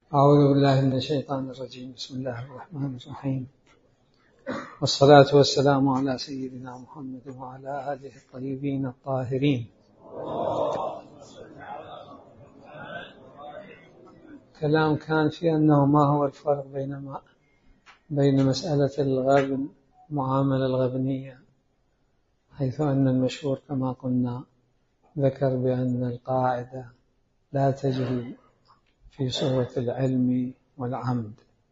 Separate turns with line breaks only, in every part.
أعوذ بالله من الشيطان الرجيم. بسم الله الرحمن الرحيم، والصلاة والسلام على سيدنا محمد وعلى آله الطيبين الطاهرين. كلام كان في أنه ما هو الفرق بين مسألة الغبن المعاملة الغبنية، حيث أن المشهور كما قلنا ذكر بأن القاعدة لا تجري في صورة العلم والعمد،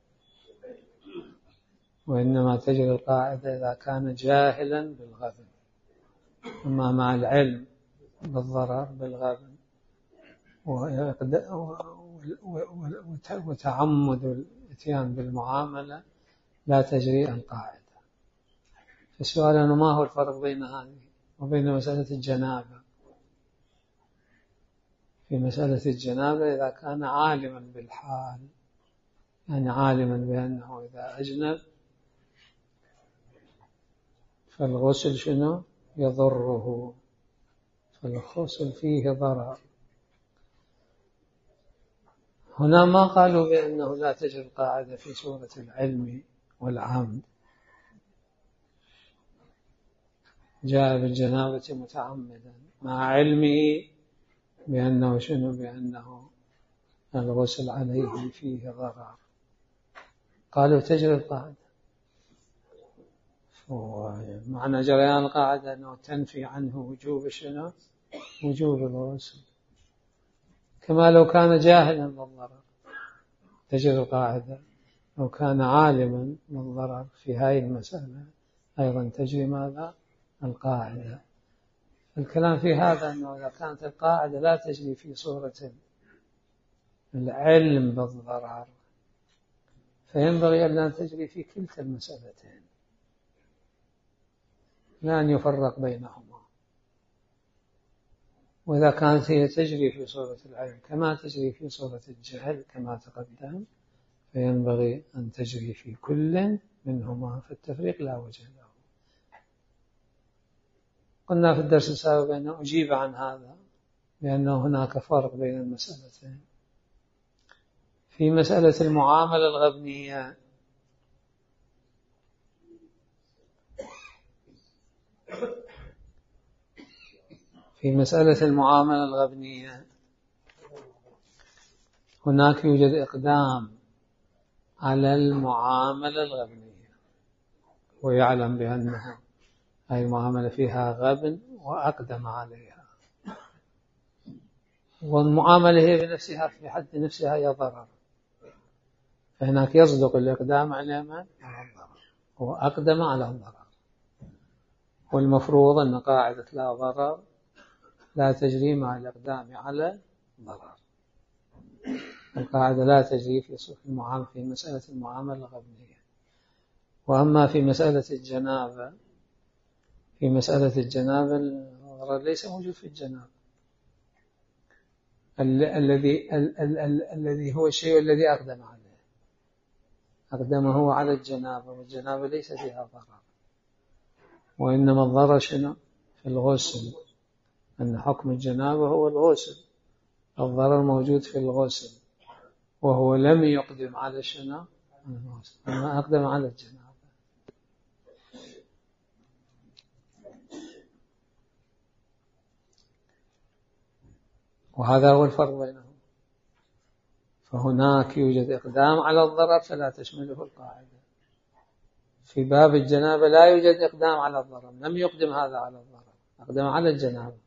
وإنما تجري القاعدة إذا كان جاهلا بالغبن. أما مع العلم بالضرر بالغبن وتعمد الاتيان بالمعاملة لا تجري القاعدة. فالسؤال أنه ما هو الفرق بين هذه وبين مسألة الجنابة؟ في مسألة الجنابة إذا كان عالما بالحال، يعني عالما بأنه إذا أجنب فالغسل شنو يضره، فالغسل فيه ضرر. هنا ما قالوا بأنه لا تجري القاعدة في صورة العلم والعمد، جاء بالجنابة متعمدا مع علمه بأنه شنو، بأنه الغسل عليه فيه ضرر، قالوا تجري القاعدة. معنى جريان القاعدة أنه تنفي عنه وجوب شنو، وجوب الغسل، كما لو كان جاهلا بالضرر تجري القاعدة، لو كان عالما بالضرر في هذه المسألة أيضا تجري ماذا؟ القاعدة. الكلام في هذا أنه إذا كانت القاعدة لا تجري في صورة العلم بالضرر فينبغي أن تجري في كلتا المسألتين، لا أن يفرق بينهما. وإذا كانت هي تجري في صورة العلم كما تجري في صورة الجهل كما تقدم، فينبغي أن تجري في كل منهما، فالتفريق لا وجه له. قلنا في الدرس السابق أنه أجيب عن هذا لأنه هناك فرق بين المسألتين. في مسألة المعاملة الغبنية هناك يوجد إقدام على المعاملة الغبنية، ويعلم بأنها هذه المعاملة فيها غبن وأقدم عليها، والمعاملة هي بنفسها في حد نفسها هي ضرر، فهناك يصدق الإقدام على من؟ على الضرر، هو أقدم على الضرر. والمفروض أن قاعدة لا ضرر لا تجري مع الإقدام على الضرر. القاعدة لا تجري في مسألة المعاملة الغبنية. وأما في مسألة الجنابة، الضرر ليس موجود في الجنابة، الذي هو الشيء الذي أقدم عليه، أقدم هو على الجنابة، والجنابة ليس فيها ضرر، وإنما الضرر شنو؟ في الغسل، أن حكم الجنابة هو الغسل، الضرر موجود في الغسل، وهو لم يقدم على شنو؟ الغسل، أما أقدم على الجنابة. وهذا هو الفرق بينهم. فهناك يوجد إقدام على الضرر فلا تشمله القاعدة. في باب الجنابة لا يوجد إقدام على الضرر، لم يقدم هذا على الضرر، أقدم على الجنابة،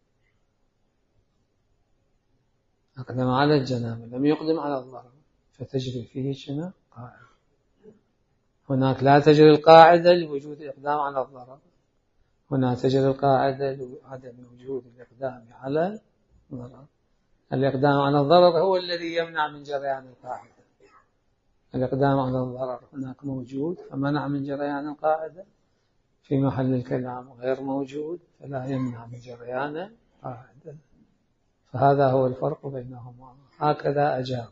لم يقدم على الضرر، فتجري فيه شنو؟ قاعدة. هناك لا تجري القاعدة لوجود إقدام على الضرر، هنا تجري القاعدة لعدم وجود الإقدام على الضرر. الإقدام على الضرر هو الذي يمنع من جريان القاعدة، الإقدام على الضرر هناك موجود فمنع من جريان القاعدة، في محل الكلام غير موجود فلا يمنع من جريان القاعدة. فهذا هو الفرق بينهما، هكذا أجاب.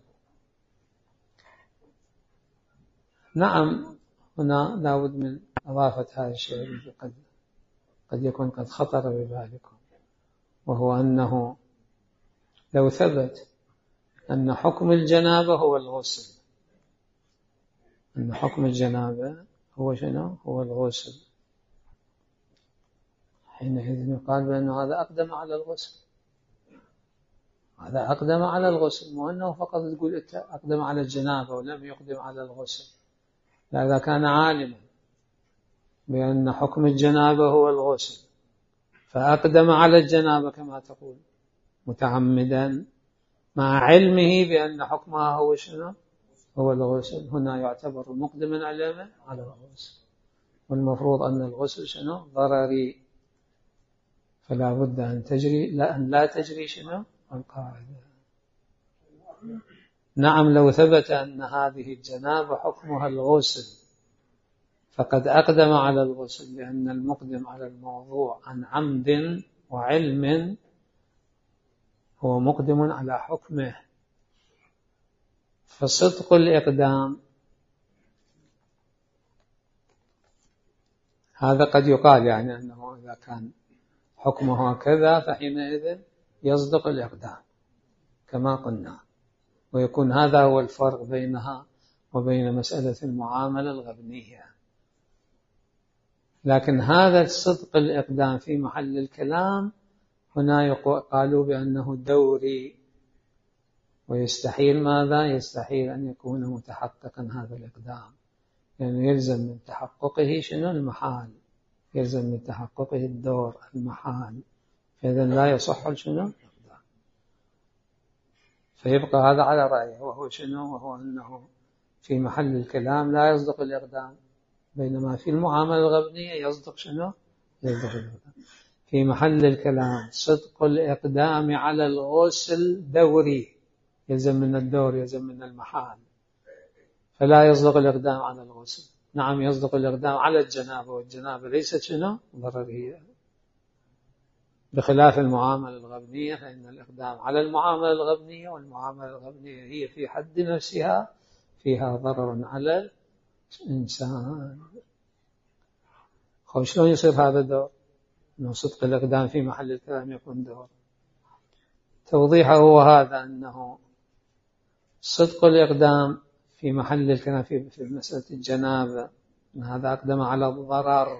نعم، هنا لابد من إضافة هذا الشيء قد يكون قد خطر ببالكم، وهو أنه لو ثبت أن حكم الجنابة هو الغسل، أن حكم الجنابة هو شنو؟ هو الغسل. حينئذ يقال بأن هذا أقدم على الغسل، هذا أقدم على الغسل، مو أنه فقط تقول أقدم على الجنابة ولم يقدم على الغسل. لا، إذا كان عالما بأن حكم الجنابة هو الغسل فأقدم على الجنابة كما تقول متعمدا مع علمه بأن حكمها هو شنو؟ هو الغسل، هنا يعتبر مقدما على الغسل. والمفروض أن الغسل شنو؟ ضرري، فلا بد أن لا تجري شنو؟ القاعدة. نعم، لو ثبت أن هذه الجنابة حكمها الغسل فقد أقدم على الغسل، لأن المقدم على الموضوع عن عمد وعلم هو مقدم على حكمه. فصدق الإقدام هذا قد يقال يعني أنه إذا كان حكمه كذا فحينئذ يصدق الإقدام كما قلنا، ويكون هذا هو الفرق بينها وبين مسألة المعاملة الغبنية. لكن هذا الصدق الإقدام في محل الكلام هنا قالوا بأنه دوري، ويستحيل ماذا؟ يستحيل أن يكون متحققا هذا الإقدام، يعني يلزم من تحققه شنو؟ المحال، يلزم من تحققه الدور المحال، فإذن لا يصح شنو؟ الإقدام. فيبقى هذا على رأيه، وهو شنو؟ وهو أنه في محل الكلام لا يصدق الإقدام، بينما في المعاملة الغبنية يصدق شنو؟ يصدق الإقدام. في محل الكلام صدق الإقدام على الغسل دوري، يلزم من الدور، يلزم من المحال، فلا يصدق الإقدام على الغسل. نعم، يصدق الإقدام على الجنابة، والجنابة ليست شنو؟ ضررية، بخلاف المعاملة الغبنية، فإن الإقدام على المعاملة الغبنية، والمعاملة الغبنية هي في حد نفسها فيها ضرر على الإنسان. شلون يصير هذا دور؟ أنه صدق الإقدام في محل الكلام يكون دور. توضيحه هو هذا، أنه صدق الإقدام في محل الكلام في مسألة الجنابة أن هذا أقدم على الضرر،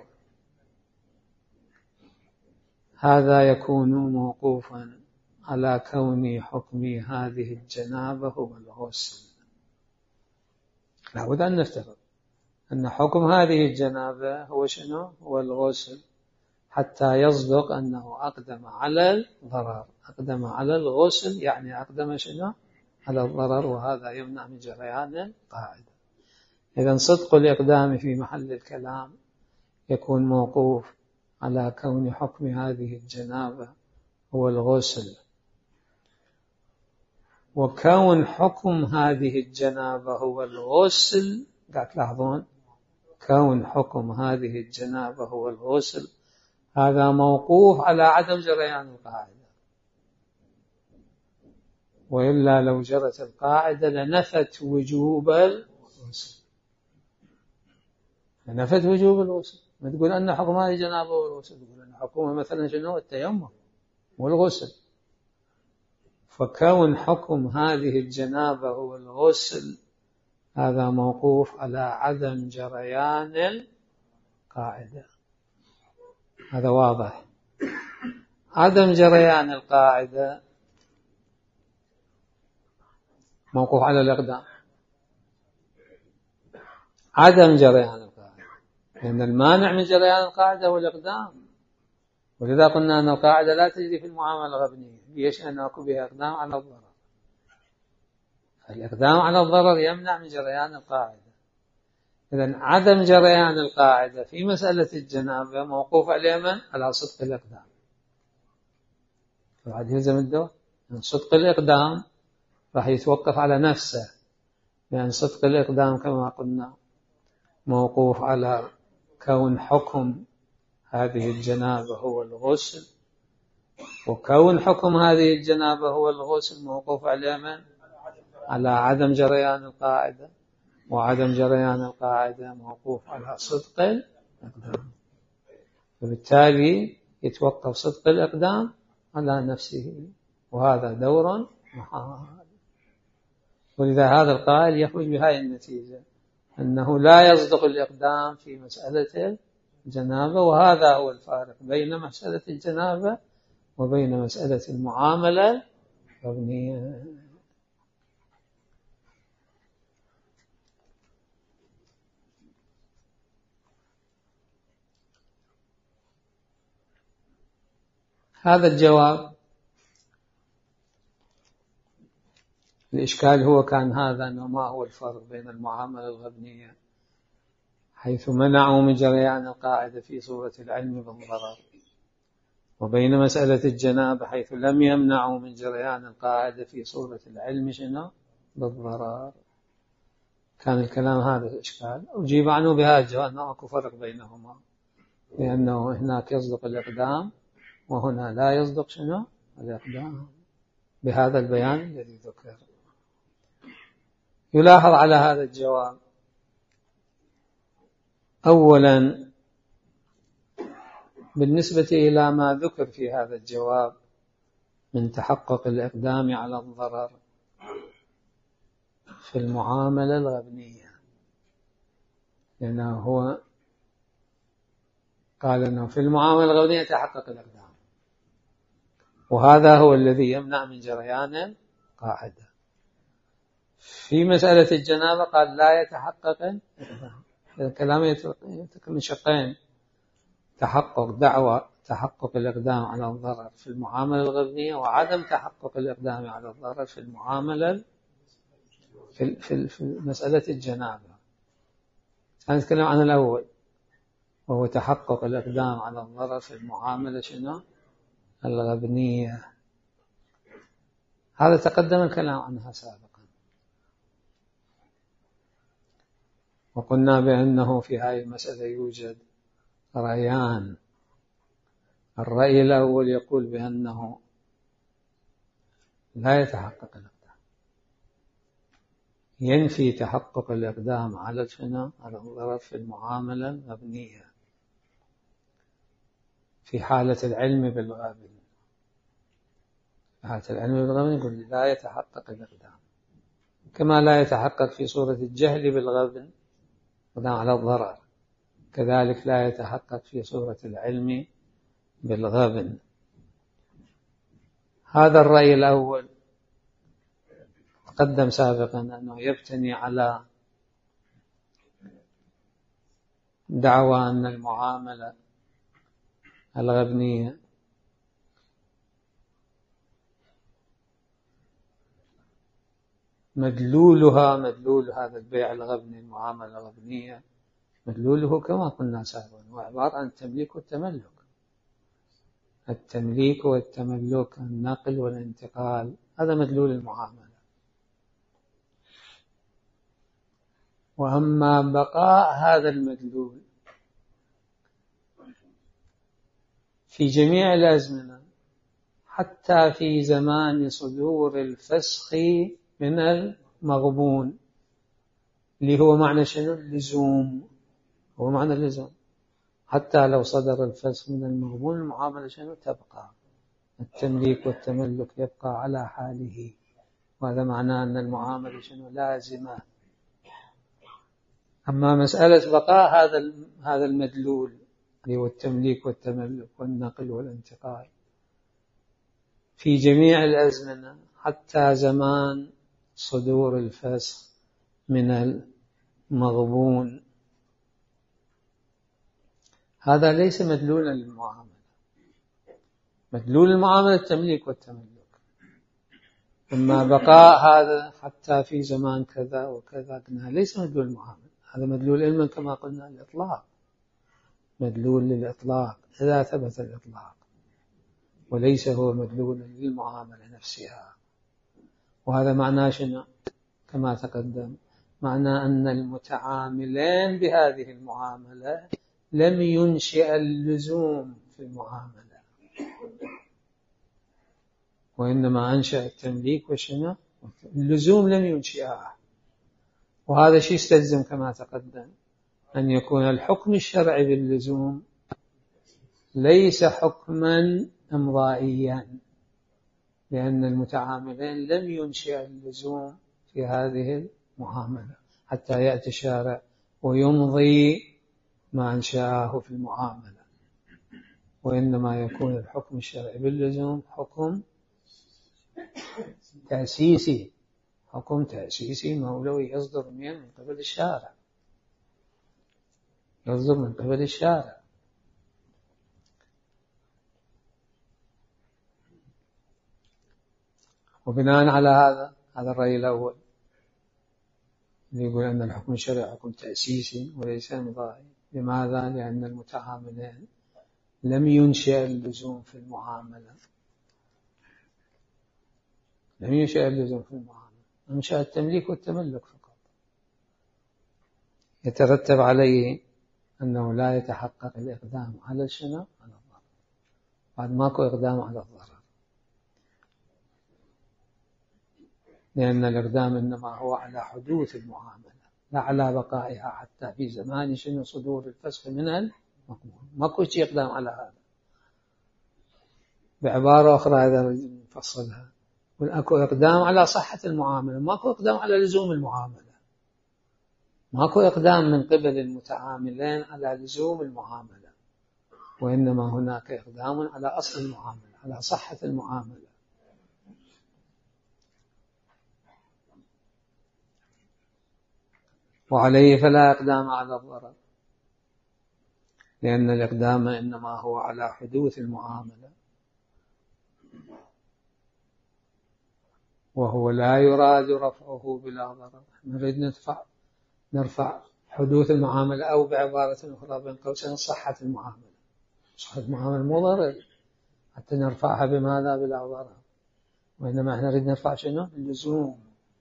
هذا يكون موقوفا على كون حكم هذه الجنابة هو الغسل. لابد أن نفترض أن حكم هذه الجنابة هو شنو؟ هو الغسل، حتى يصدق أنه أقدم على الضرر. أقدم على الغسل يعني أقدم شنو؟ على الضرر، وهذا يمنع من جريان القاعدة. إذن صدق الإقدام في محل الكلام يكون موقوف على كون حكم هذه الجنابة هو الغسل، وكون حكم هذه الجنابة هو الغسل، قاعد تلاحظون كون حكم هذه الجنابة هو الغسل هذا موقوف على عدم جريان القاعدة، وإلا لو جرت القاعدة لنفت وجوب الغسل، لنفت وجوب الغسل. ما تقول أن حكم هذه الجنابة هو الغسل، تقول أن حكمها مثلا شنو؟ التيمم والغسل. فكون حكم هذه الجنابة هو الغسل هذا موقوف على عدم جريان القاعدة، هذا واضح. عدم جريان القاعدة موقوف على الإقدام، عدم جريان القاعدة، لأن المانع من جريان القاعدة هو الإقدام. ولذا قلنا أن القاعدة لا تجري في المعاملة الغبنية، ليش؟ أن أكون بها إقدام على الضرر، الإقدام على الضرر يمنع من جريان القاعدة. إذن عدم جريان القاعدة في مسألة الجنابة موقوف على من؟ على صدق الإقدام. فبعد يلزم الدور أن صدق الإقدام راح يتوقف على نفسه، لأن صدق الإقدام كما قلنا موقوف على كون حكم هذه الجنابة هو الغسل، وكون حكم هذه الجنابة هو الغسل موقوف على من؟ على عدم جريان القاعدة، وعدم جريان القاعدة موقوف على صدق الإقدام، وبالتالي يتوقف صدق الإقدام على نفسه، وهذا دور محال. ولذا هذا القائل يخرج بهذه النتيجة أنه لا يصدق الإقدام في مسألة الجنابة، وهذا هو الفارق بين مسألة الجنابة وبين مسألة المعاملة المبنية. هذا الجواب الإشكال هو كان هذا، أنه ما هو الفرق بين المعاملة الغبنية حيث منعوا من جريان القاعدة في صورة العلم بالضرر، وبين مسألة الجنابة حيث لم يمنعوا من جريان القاعدة في صورة العلم شنو بالضرر. كان الكلام هذا الإشكال، أجيب عنه بهذا الجواب أنه أكو فرق بينهما، لأنه هناك يصدق الإقدام وهنا لا يصدق شنو الإقدام بهذا البيان الذي ذكر. يلاحظ على هذا الجواب أولا بالنسبة إلى ما ذكر في هذا الجواب من تحقق الإقدام على الضرر في المعاملة الغبنية، لأنه هو قال أنه في المعاملة الغبنية يتحقق الإقدام، وهذا هو الذي يمنع من جريان القاعدة. في مسألة الجنابة قال لا يتحقق الإقدام. الكلام يتكلم من شقين: تحقق دعوى تحقق الإقدام على الضرر في المعاملة الغبنية، وعدم تحقق الإقدام على الضرر في المعاملة في مسألة الجنابة. هنتكلم عن الأول وهو تحقق الإقدام على الضرر في المعاملة شنو الغبنية. هذا تقدم الكلام عنها سابقا، وقلنا بأنه في هذه المسألة يوجد رأيان. الرأي الأول يقول بأنه لا يتحقق الإقدام، ينفي تحقق الإقدام على شنو على الضرر في المعاملة المبنية في حالة العلم بالغبن. في حالة العلم بالغبن يقول لا يتحقق الإقدام، كما لا يتحقق في صورة الجهل بالغبن على الضرر، كذلك لا يتحقق في صورة العلم بالغبن. هذا الرأي الأول تقدم سابقا أنه يبتني على دعوى أن المعاملة الغبنية مدلول هذا البيع الغبني المعاملة الغبنية مدلوله كما قلنا سابقا هو عبارة عن التمليك والتملك. التمليك والتملك، النقل والانتقال، هذا مدلول المعاملة. وأما بقاء هذا المدلول في جميع الأزمنة حتى في زمان صدور الفسخ من المغبون، اللي هو معنى شنو اللزوم، هو معنى اللزوم. حتى لو صدر الفسخ من المغبون المعاملة شنو تبقى، التمليك والتملك يبقى على حاله، وهذا معناه أن المعاملة شنو لازمة. أما مسألة بقاء هذا المدلول اللي هو التمليك والتملك والنقل والانتقال في جميع الأزمنة حتى زمان صدور الفسخ من المغبون، هذا ليس مدلولا للمعاملة. مدلول المعاملة التمليك والتملك. أما بقاء هذا حتى في زمان كذا وكذا قلنا ليس مدلول المعاملة، هذا مدلول علما كما قلنا الإطلاق، مدلول للإطلاق إذا ثبت الإطلاق، وليس هو مدلول للمعاملة نفسها. وهذا معناه شنو كما تقدم، معناه أن المتعاملين بهذه المعاملة لم ينشئ اللزوم في المعاملة، وإنما أنشأ التمليك وشنو اللزوم لم ينشئها. وهذا شيء يستلزم كما تقدم أن يكون الحكم الشرعي باللزوم ليس حكما إمضائيا، لأن المتعاملين لم ينشئ اللزوم في هذه المعاملة حتى يأتي الشارع ويمضي ما أنشأه في المعاملة. وإنما يكون الحكم الشرعي باللزوم حكم تأسيسي، حكم تأسيسي مولوي يصدر من قبل الشارع، يصدر من قبل الشارع. وبناء على هذا الرأي الأول اللي يقول أن الحكم الشرعي حكم تأسيسي وليس نظامي. لماذا؟ لأن المتعاملين لم ينشأ اللزوم في المعاملة، لم ينشأ اللزوم في المعاملة، انشأ التمليك والتملك فقط. يترتب عليه أنه لا يتحقق الإقدام على شنو؟ على الضرر. بعد ماكو إقدام على الضرر، لأن الإقدام إنما هو على حدوث المعاملة لا على بقائها حتى في زمان شنو صدور الفسخ من المقبول. ماكو شيء إقدام على هذا. بعبارة أخرى هذا نفصلها، أكو إقدام على صحة المعاملة، ماكو إقدام على لزوم المعاملة. ماكو إقدام من قبل المتعاملين على لزوم المعاملة، وإنما هناك إقدام على أصل المعاملة، على صحة المعاملة. وعليه فلا إقدام على الضرر، لأن الإقدام إنما هو على حدوث المعاملة، وهو لا يراد رفعه بلا ضرر. نريد نرفع حدوث المعاملة، أو بعبارة أخرى بين قوسين صحة المعاملة. صحة المعاملة مو ضرر حتى نرفعها بماذا؟ بلا ضرر. وإنما احنا نريد نرفع شنو؟ اللزوم،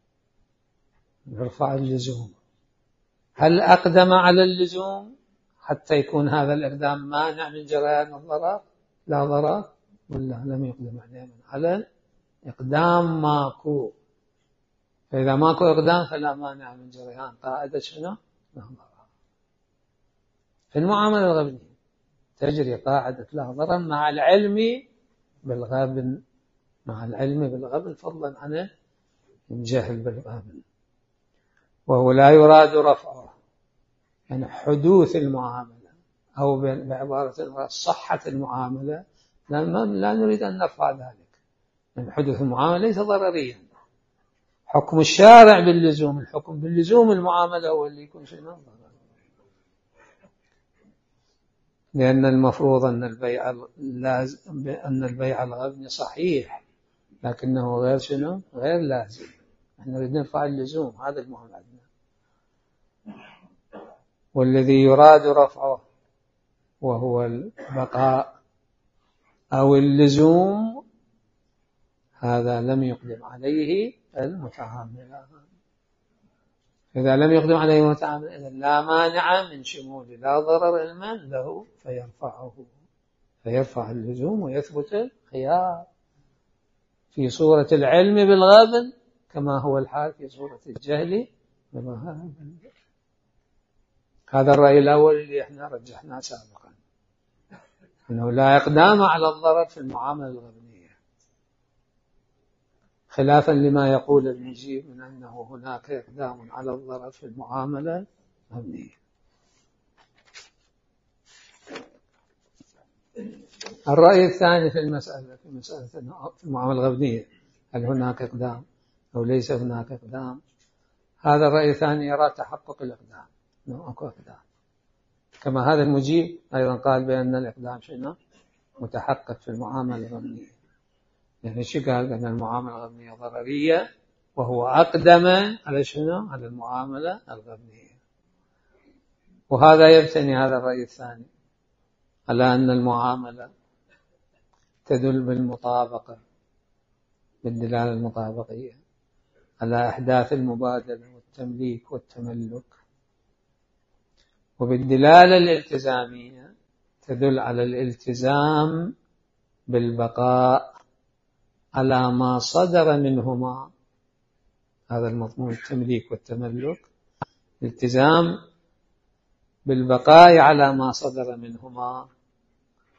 نرفع اللزوم. هل أقدم على اللزوم حتى يكون هذا الإقدام مانع من جريان الضرر؟ لا ضرر، ولا لم يقدم على إقدام ماكو. فإذا ماكو إقدام فلا مانع من جريان قاعدة شنو؟ لا ضرر. في المعاملة الغبنية تجري قاعدة لا ضرر مع العلم بالغبن، مع العلم بالغبن فضلا عن الجهل بالغبن. وهو لا يراد رفعه، يعني حدوث المعاملة، أو بعبارة صحة المعاملة، لا نريد أن نرفع ذلك، يعني حدوث المعاملة ليس ضرريا. حكم الشارع باللزوم، الحكم باللزوم المعاملة هو اللي يكون شيء ضرر، لأن المفروض أن البيع الغبني صحيح، لكنه غير شنو؟ غير لازم. نحن نريد نرفع اللزوم، هذا المهم عندنا. والذي يراد رفعه وهو البقاء أو اللزوم، هذا لم يقدم عليه المتعامل. إذا لم يقدم عليه المتعامل إذا لا مانع من شمول لا ضرر المال له فيرفع اللزوم ويثبت الخيار في صورة العلم بالغبن كما هو الحال في صورة الجهل بالغبن. هذا الرأي الأول اللي احنا رجحناه سابقا، أنه لا إقدام على الضرر في المعاملة الغبنية، خلافا لما يقول المجيب من أنه هناك إقدام على الضرر في المعاملة الغبنية. الرأي الثاني في مسألة المعاملة الغبنية، هل هناك إقدام أو ليس هناك إقدام؟ هذا الرأي الثاني يرى تحقق الإقدام، أنه أكو إقدام، كما هذا المجيب أيضا قال بأن الإقدام شنو؟ متحقق في المعاملة الغبنية. يعني شو قال؟ أن المعاملة الغبنية ضررية، وهو أقدم على شنو؟ على المعاملة الغبنية. وهذا يبتني هذا الرأي الثاني على أن المعاملة تدل بالمطابقة، بالدلالة المطابقية، على أحداث المبادلة والتمليك والتملك، وبالدلالة الالتزامية تدل على الالتزام بالبقاء على ما صدر منهما. هذا المضمون التمليك والتملك، الالتزام بالبقاء على ما صدر منهما،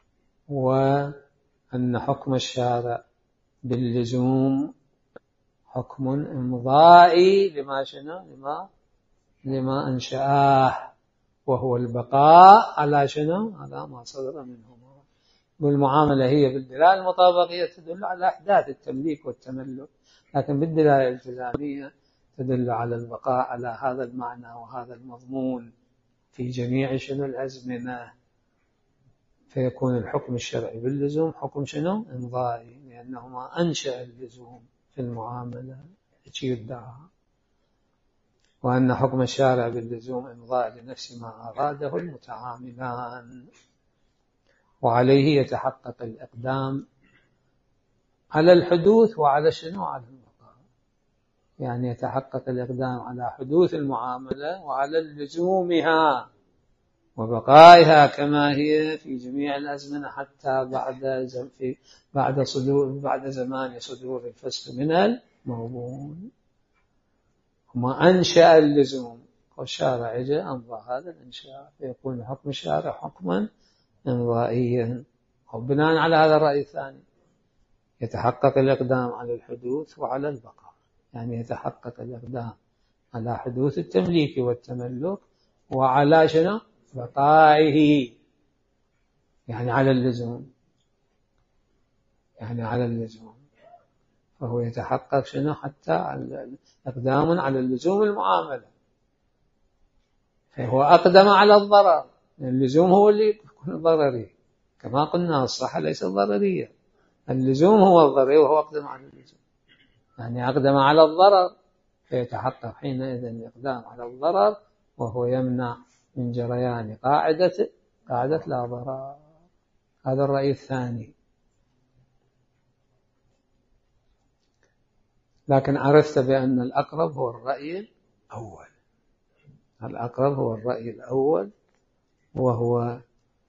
وأن حكم الشارع باللزوم حكم إمضائي لما شنو لما أنشأه، وهو البقاء على شنو؟ على ما صدر منهما. والمعاملة هي بالدلالة المطابقية تدل على أحداث التمليك والتملك، لكن بالدلالة الالتزامية تدل على البقاء على هذا المعنى وهذا المضمون في جميع شنو الأزمنة، فيكون الحكم الشرعي باللزوم حكم شنو؟ إمضائي، لأنه ما أنشأ اللزوم في المعاملة يدعى، وأن حكم الشارع باللزوم إمضاء لنفس ما أراده المتعاملان، وعليه يتحقق الإقدام على الحدوث وعلى شنو؟ على البقاء. يعني يتحقق الإقدام على حدوث المعاملة وعلى لزومها وبقائها كما هي في جميع الأزمنة حتى بعد زمان صدور الفسق من الموضوع. وما أنشأ اللزوم والشارع يجي أمضى هذا الإنشاء، فيكون حكم الشارع حكما إمضائيا. وبناء على هذا الرأي الثاني يتحقق الإقدام على الحدوث وعلى البقاء، يعني يتحقق الإقدام على حدوث التمليك والتملك وعلى شنو؟ بقائه، يعني على اللزوم، يعني على اللزوم. فهو يتحقق شنو؟ حتى إقدام على اللزوم المعاملة، فهو أقدم على الضرر، اللزوم هو اللي يكون ضرري، كما قلنا الصحة ليس ضررية، اللزوم هو الضرري وهو أقدم على اللزوم، يعني أقدم على الضرر، فيتحقق حينئذ الإقدام على الضرر، وهو يمنع من جريان قاعدة لا ضرر. هذا الرأي الثاني. لكن عرفت بأن الأقرب هو الرأي الأول، الأقرب هو الرأي الأول، وهو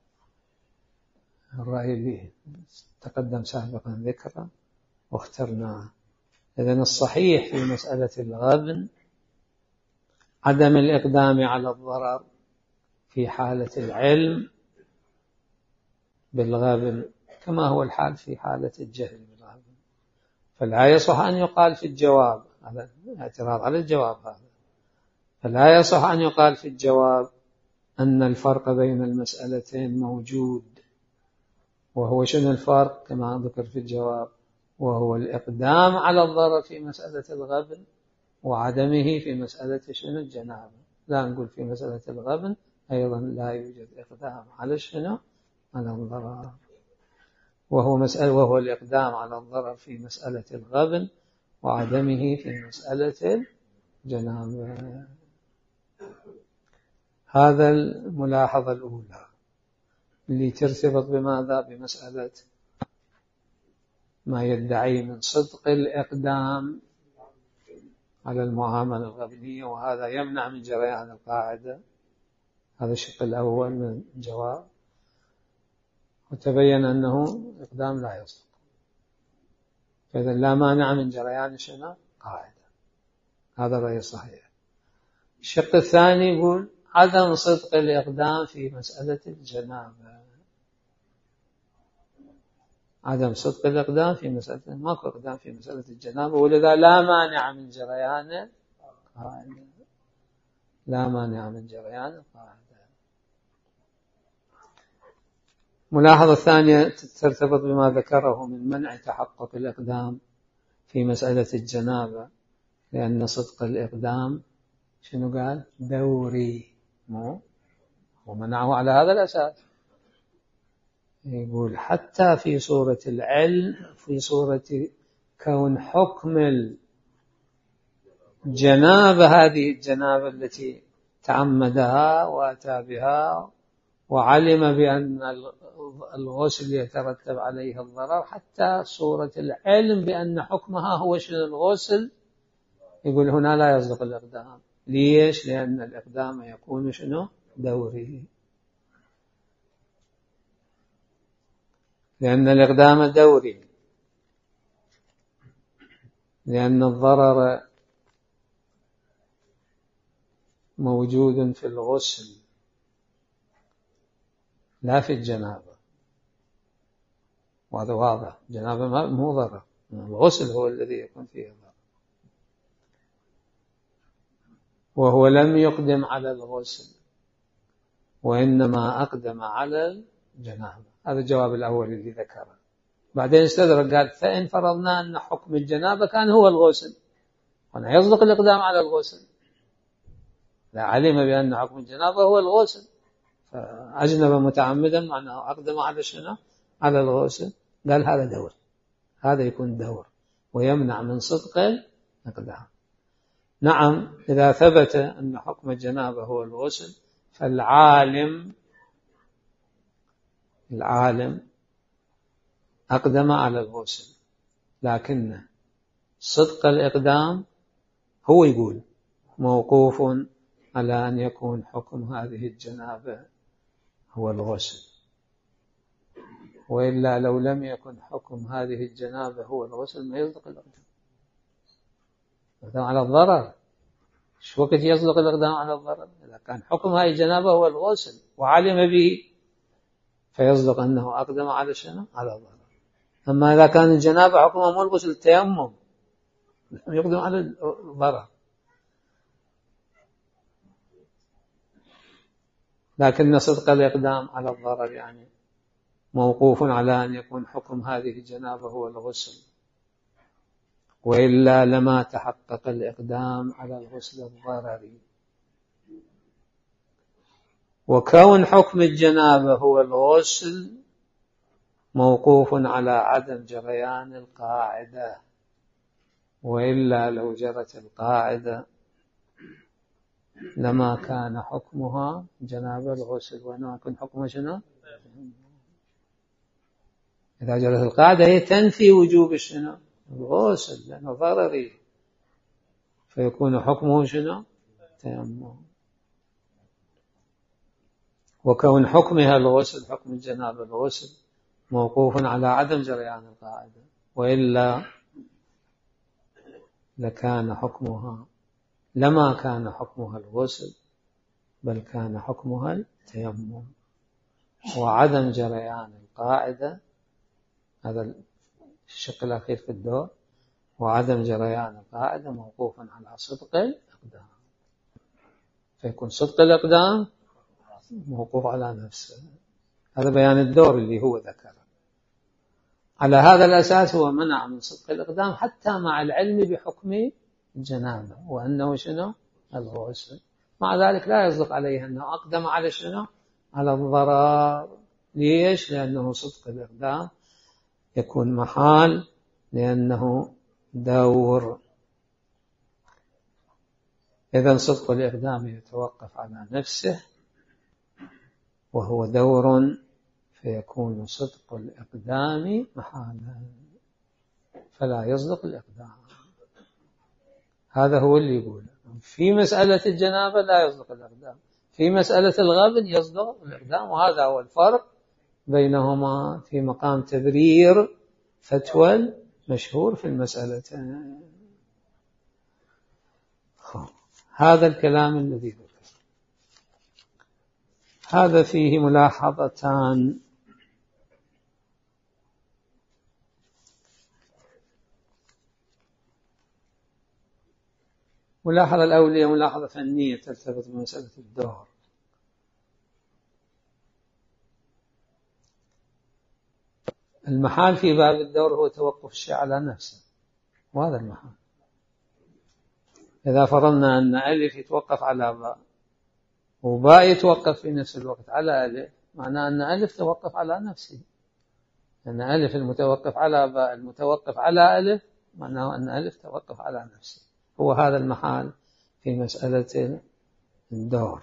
الرأي اللي تقدم سابقا ذكره واخترناه. إذن الصحيح في مسألة الغبن عدم الإقدام على الضرر في حالة العلم بالغبن كما هو الحال في حالة الجهل بالغبن. فلا يصح أن يقال في الجواب، هذا اعتراض على الجواب هذا، فلا يصح أن يقال في الجواب أن الفرق بين المسألتين موجود. وهو شنو الفرق كما ذكر في الجواب؟ وهو الإقدام على الضرر في مسألة الغبن وعدمه في مسألة شنو؟ الجنابة. لا نقول في مسألة الغبن أيضا لا يوجد إقدام على شنو؟ على الضرر، وهو الإقدام على الضرر في مسألة الغبن وعدمه في مسألة الجنابة. هذا الملاحظة الأولى اللي ترتبط بماذا؟ بمسألة ما يدعي من صدق الإقدام على المعاملة الغبنية، وهذا يمنع من جريان القاعدة. هذا الشق الأول من الجواب، وتبين أنه إقدام لا يصدق، فإذا لا مانع من جريان شنو؟ قاعدة. هذا الرأي صحيح. الشق الثاني يقول عدم صدق الإقدام في مسألة الجنابة، عدم صدق الإقدام في مسألة، ماكو إقدام في مسألة الجنابة، ولذا لا مانع من جريان قاعدة، لا مانع من جريان قاعدة. ملاحظة ثانية ترتبط بما ذكره من منع تحقق الإقدام في مسألة الجنابة، لأن صدق الإقدام شنو قال؟ دوري، ومنعه على هذا الأساس. يقول حتى في صورة العلم، في صورة كون حكم الجنابة، هذه الجنابة التي تعمدها وأتى بها وعلم بأن الغسل يترتب عليه الضرر، حتى صورة العلم بأن حكمها هو شنو؟ الغسل. يقول هنا لا يصدق الإقدام. ليش؟ لأن الإقدام يكون شنو؟ دوري، لأن الإقدام دوري، لأن الضرر موجود في الغسل لا في الجنابة، وهذا واضح. الجنابة مو ضرر، الغسل هو الذي يكون فيه ضرر. وهو لم يقدم على الغسل وإنما أقدم على الجنابة. هذا الجواب الأول اللي ذكره. بعدين استدرك قال فإن فرضنا أن حكم الجنابة كان هو الغسل، هنا يصدق الإقدام على الغسل، لا علم بأن حكم الجنابة هو الغسل فأجنب متعمدا معناه أقدم على شنو؟ على الغسل. قال هذا دور، هذا يكون دور ويمنع من صدق الإقدام. نعم إذا ثبت أن حكم الجنابة هو الغسل فالعالم أقدم على الغسل، لكن صدق الإقدام هو يقول موقوف على أن يكون حكم هذه الجنابة هو الغسل، وإلا لو لم يكن حكم هذه الجنابة هو الغسل ما يصدق الإقدام. الإقدام على الضرر، شو وقت يصدق الإقدام على الضرر؟ إذا كان حكم هذه الجنابة هو الغسل وعلم به فيصدق أنه أقدم على شنو؟ على الضرر. أما إذا كان الجنابة حكمه مو الغسل التيمم يقدم على الضرر. لكن صدق الإقدام على الضرر يعني موقوف على أن يكون حكم هذه الجنابة هو الغسل، وإلا لما تحقق الإقدام على الغسل الضرري. وكون حكم الجنابة هو الغسل موقوف على عدم جريان القاعدة، وإلا لو جرت القاعدة لما كان حكمها جنابة الغسل، وإنما يكون حكمها شنو؟ إذا جرت القاعدة هي تنفي وجوب شنو؟ الغسل لأنه ضرري، فيكون حكمه شنو؟ تيمم. وكون حكمها الغسل حكم الجنابة الغسل موقوف على عدم جريان القاعدة، وإلا لما كان حكمها الغسل بل كان حكمها التيمم. وعدم جريان القاعدة هذا الشق الأخير في الدور، وعدم جريان القاعدة موقوف على صدق الإقدام، فيكون صدق الإقدام موقوف على نفسه. هذا بيان الدور اللي هو ذكره. على هذا الأساس هو منع من صدق الإقدام حتى مع العلم بحكم الجنابة وأنه شنو؟ الغسل. مع ذلك لا يصدق عليه أنه أقدم على شنو؟ على الضرر. ليش؟ لأنه صدق الإقدام يكون محال، لأنه دور. إذن صدق الإقدام يتوقف على نفسه وهو دور، فيكون صدق الإقدام محالا فلا يصدق الإقدام. هذا هو اللي يقوله. في مسألة الجنابة لا يصدق الإقدام، في مسألة الغبن يصدق الإقدام، وهذا هو الفرق بينهما في مقام تبرير فتوى المشهور في المسألتين. هذا الكلام الذي ذكر هذا فيه ملاحظتان. ملاحظة الأولية ملاحظة فنية ترتبط بمسألة الدور. المحال في باب الدور هو توقف الشيء على نفسه، وهذا المحال. إذا فرضنا أن ألف يتوقف على باء وباء يتوقف في نفس الوقت على ألف، معناه أن ألف توقف على نفسه، أن ألف المتوقف على باء المتوقف على ألف معناه أن ألف توقف على نفسه. هو هذا المحال في مسألة الدور،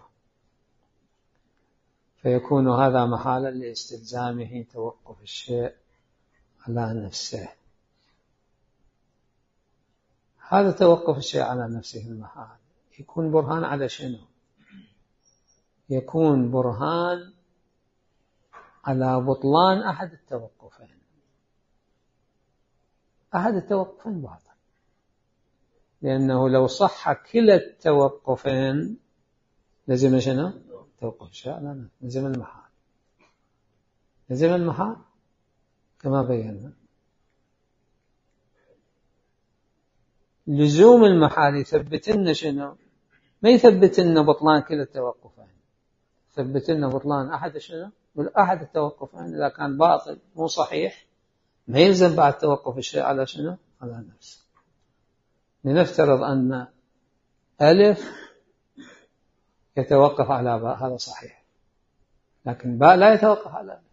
فيكون هذا محالا لاستلزامه توقف الشيء على نفسه. هذا توقف الشيء على نفسه المحال يكون برهان على شنو؟ يكون برهان على بطلان أحد التوقفين. أحد التوقفين باطل، لأنه لو صح كلا التوقفين لزم شنو؟ توقف الشيء على نفسه، لزم المحال، لزم المحال كما بينا. لزوم المحال يثبت لنا شنو؟ ما يثبت لنا بطلان كلا التوقفين، يثبت لنا بطلان أحد شنو؟ أحد التوقفين إذا كان باطل مو صحيح ما يلزم بعد توقف الشيء على شنو؟ على نفسه. لنفترض أن ألف يتوقف على باء، هذا صحيح، لكن باء لا يتوقف على ألف،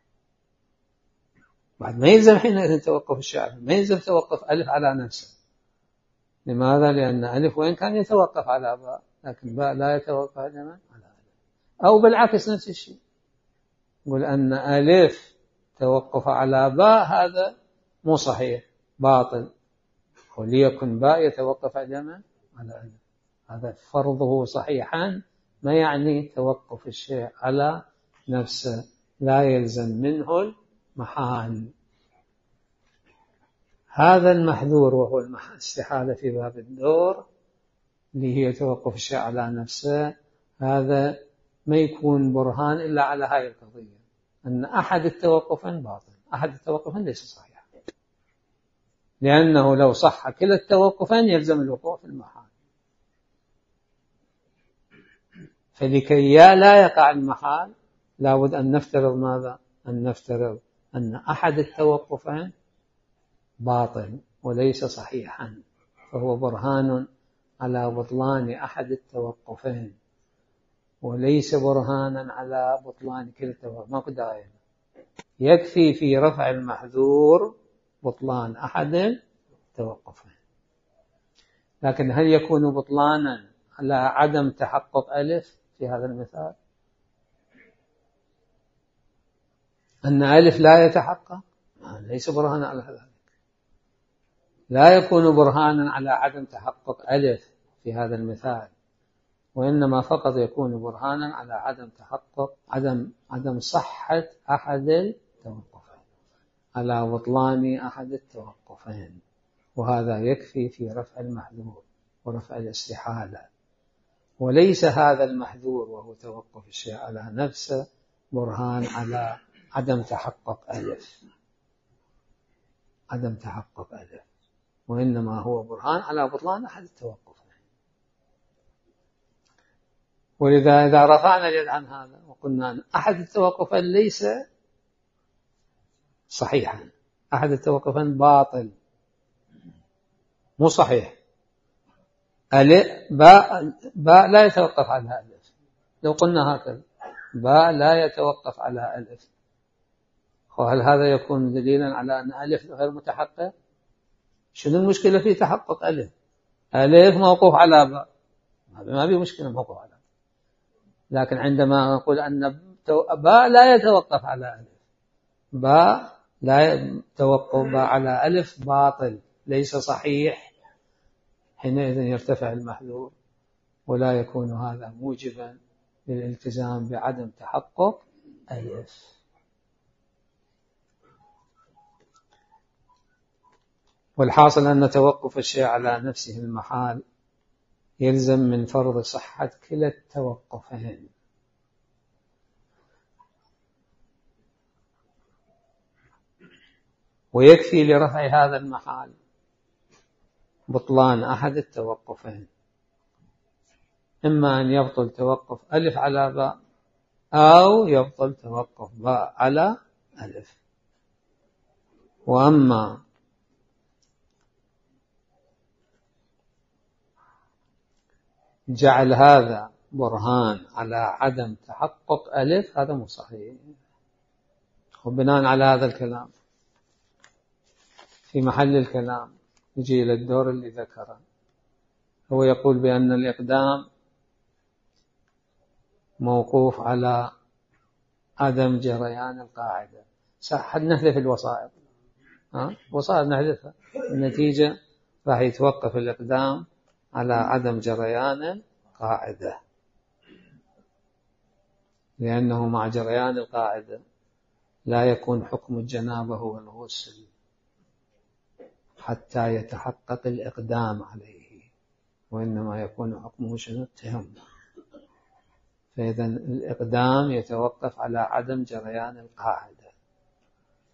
بعد ما يلزم حينئذ توقف الشيء، ما يلزم توقف ألف على نفسه. لماذا؟ لأن ألف وإن كان يتوقف على باء لكن باء لا يتوقف على ألف. أو بالعكس نفس الشيء، نقول أن ألف توقف على باء هذا مو صحيح، باطل، وليكن باء يتوقف على ألف، هذا فرضه صحيحا ما يعني توقف الشيء على نفسه، لا يلزم منه المحال. هذا المحذور وهو الاستحالة في باب الدور اللي هي توقف الشيء على نفسه، هذا ما يكون برهان إلا على هاي القضية، أن أحد التوقفين باطل، أحد التوقفين ليس صحيح، لأنه لو صح كلا التوقفين يلزم الوقوع في المحال. فلكي لا يقع المحال لابد أن نفترض ماذا؟ أن نفترض أن أحد التوقفين باطل وليس صحيحا، فهو برهان على بطلان أحد التوقفين وليس برهانا على بطلان كلا التوقفين. ما كنت داعي، يكفي في رفع المحذور بطلان أحد التوقفين. لكن هل يكون بطلانا على عدم تحقق ألف في هذا المثال؟ أن ألف لا يتحقق ليس برهانا على ذلك، لا يكون برهانا على عدم تحقق ألف في هذا المثال، وإنما فقط يكون برهانا على عدم تحقق عدم صحة أحد التوقفين، على بطلان أحد التوقفين، وهذا يكفي في رفع المحذور ورفع الاستحالة. وليس هذا المحذور وهو توقف الشيء على نفسه برهان على عدم تحقق ألف، عدم تحقق ألف، وإنما هو برهان على بطلان أحد التوقفين. ولذا إذا رفعنا اليد عن هذا وقلنا أن أحد التوقفين ليس صحيحا، أحد التوقفين باطل مو صحيح، باء لا يتوقف على ألف، لو قلنا هكذا باء لا يتوقف على ألف، وهل هذا يكون دليلا على أن ألف غير متحقق؟ شنو المشكلة في تحقق ألف؟ ألف موقوف على باء، ما في مشكلة موقوف على باء، لكن عندما نقول أن باء لا يتوقف على ألف، باء لا يتوقف على ألف باطل ليس صحيح، حينئذ يرتفع المحذور ولا يكون هذا موجبا للالتزام بعدم تحقق ألف. والحاصل أن توقف الشيء على نفسه المحال يلزم من فرض صحة كلا التوقفين. ويكفي لرفع هذا المحال بطلان أحد التوقفين، إما أن يبطل توقف ألف على باء أو يبطل توقف باء على ألف. وأما جعل هذا برهان على عدم تحقق ألف هذا مو صحيح. وبناء على هذا الكلام في محل الكلام يجي إلى الدور اللي ذكره، هو يقول بأن الإقدام موقوف على عدم جريان القاعدة. صح نحذف الوسائط، وسائط نحذفها، النتيجة راح يتوقف الإقدام على عدم جريان القاعدة، لأنه مع جريان القاعدة لا يكون حكم الجنابة هو الغسل حتى يتحقق الإقدام عليه، وإنما يكون حكمه شنو؟ التيمم. فإذا الإقدام يتوقف على عدم جريان القاعدة،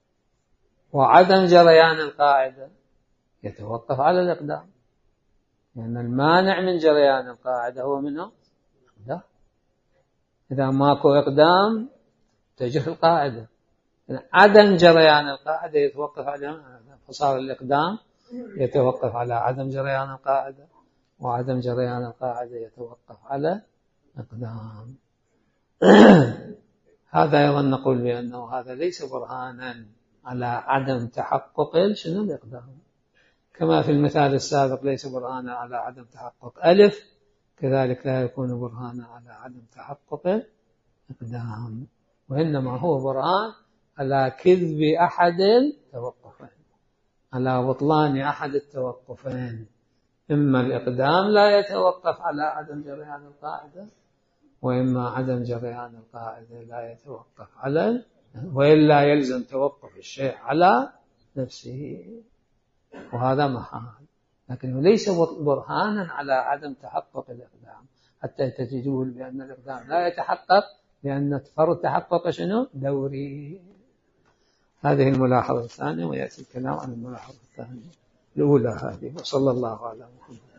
وعدم جريان القاعدة يتوقف على الإقدام. لأن المانع من جريان القاعدة هو منه إقدام. إذا ماكو إقدام تجري القاعدة. عدم جريان القاعدة يتوقف على، فصار الإقدام يتوقف على عدم جريان القاعدة، وعدم جريان القاعدة يتوقف على إقدام. هذا أيضا نقول بأنه هذا ليس برهانا على عدم تحقق شنو الإقدام، كما في المثال السابق ليس برهانا على عدم تحقق ألف، كذلك لا يكون برهانا على عدم تحقق الإقدام، وإنما هو برهان على كذب أحد التوقفين، على بطلان أحد التوقفين. إما الإقدام لا يتوقف على عدم جريان القاعدة، وإما عدم جريان القاعدة لا يتوقف على، وإلا يلزم توقف الشيء على نفسه، وهذا محال. لكنه ليس برهانا على عدم تحقق الإقدام حتى تجدون بأن الإقدام لا يتحقق، لأن فرض تحقق شنو؟ دوري. هذه الملاحظة الثانية، ويأتي الكلام عن الملاحظة الثانية الأولى هذه. وصلى الله على محمد.